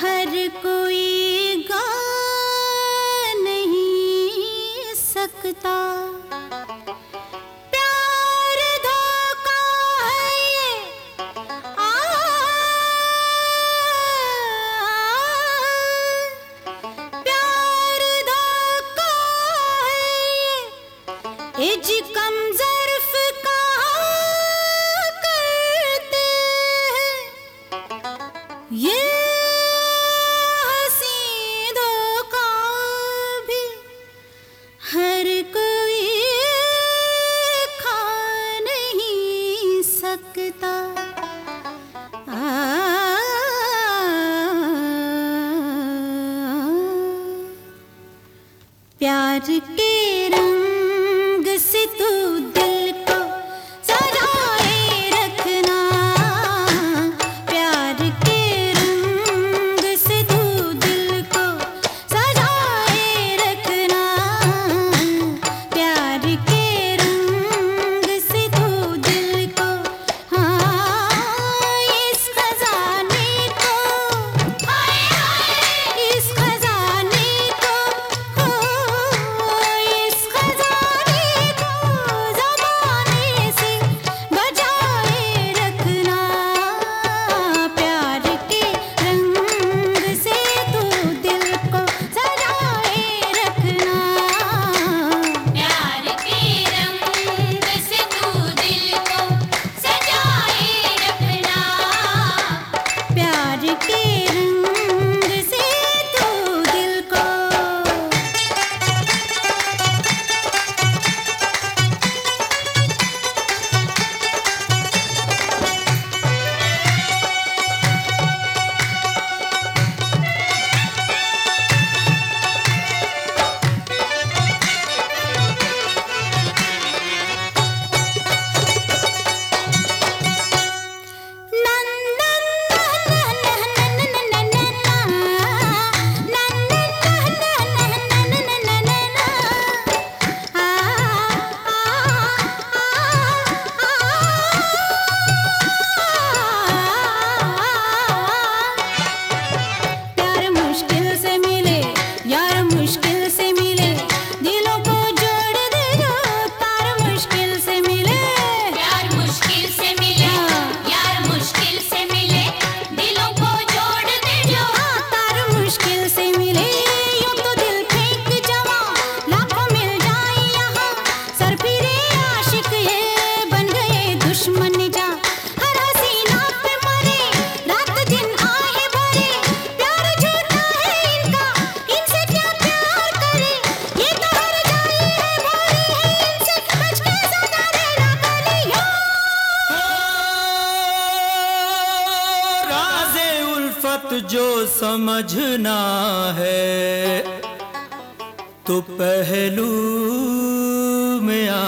हर कोई गा नहीं सकता। प्यार धोखा है ये, प्यार धोखा है ये, इज कम ज़र्फ़ कहा करते हैं ये। हर कोई खा नहीं सकता। प्यार के रंग से तू दिल को सजाए रखना। प्यार के रंग से तू दिल को सजाए रखना। प्यार के रंग से तू दिल को, हाँ इस खजाने को, इस खजाने को, इस खजाने को ज़माने से बचाए रखना। प्यार के रंग से तू दिल को सजाए रखना। प्यार के रंग से तू दिल को सजाए रखना। प्यार के रंग से तू दिल को। प्यार मुश्किल से मिले यार, मुश्किल से मिले दिलों को जोड़ दे जो। तार मुश्किल से मिले यार, मुश्किल से मिले यार, मुश्किल से मिले दिलों को जोड़ दे जो। तार मुश्किल से मिले यूं तो दिल फेंक जवा, लाखों मिल जाए यहाँ सर फिरे आशिक ये बन गए दुश्मन जा। हर हसीना पे मरे रात दिन आहे भरे, प्यार झूठा है इनका इनसे क्या प्यार करे। ये तो हर जाए है भोरे है इनसे बच के सदा रहना कलियों। राज़े उल्फत जो समझना है तो पहलू में आ,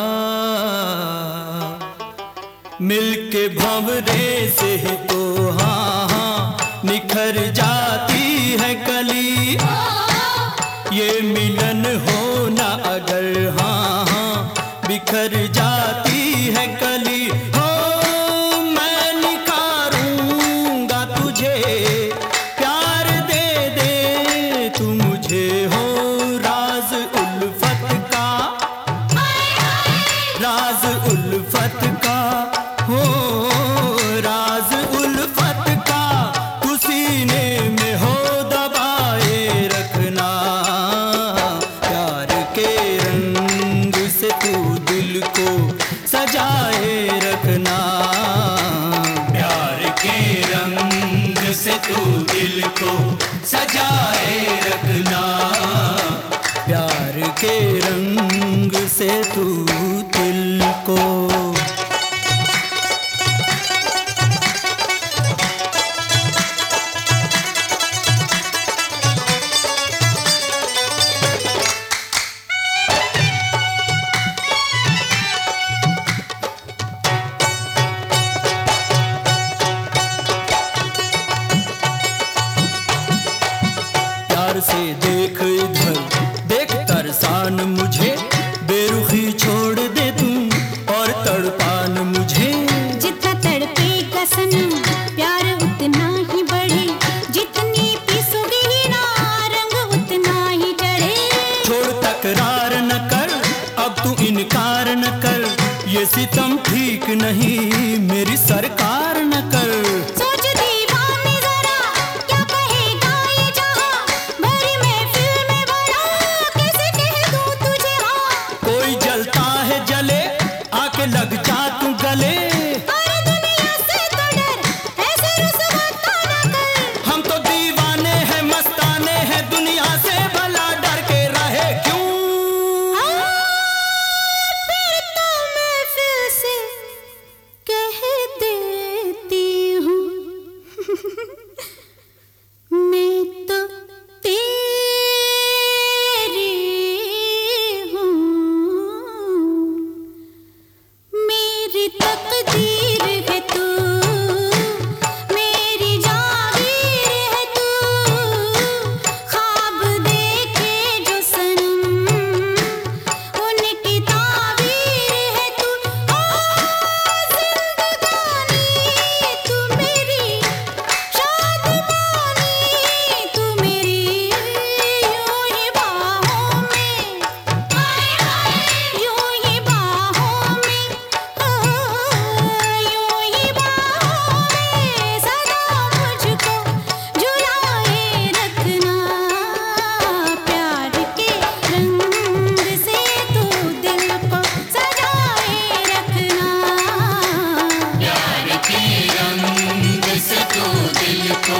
मिलके भंवरे से ही तो हाँ हाँ निखर जाती है कली। ये मिलन होना अगर हाँ हाँ बिखर जाती है कली। हो मैं निखारूंगा तुझे, प्यार दे दे तू मुझे। हो राज उल्फत का, राज उल्फत का, हो राज उल्फत का तू सीने में हो दबाए रखना। प्यार के रंग से तू दिल को सजाए रखना। प्यार के रंग से तू दिल को सजाए रखना। प्यार के रंग से तू दिल को। प्यार से देख इधर देख तरसान मुझे, बेरुखी छोड़ दे तू और तड़पान मुझे। जितना तड़पे का सनम प्यार उतना ही बढ़े, जितनी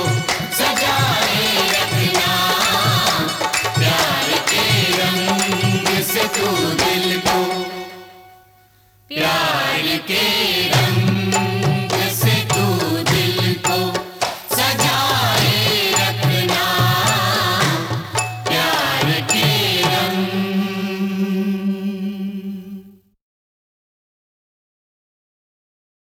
हो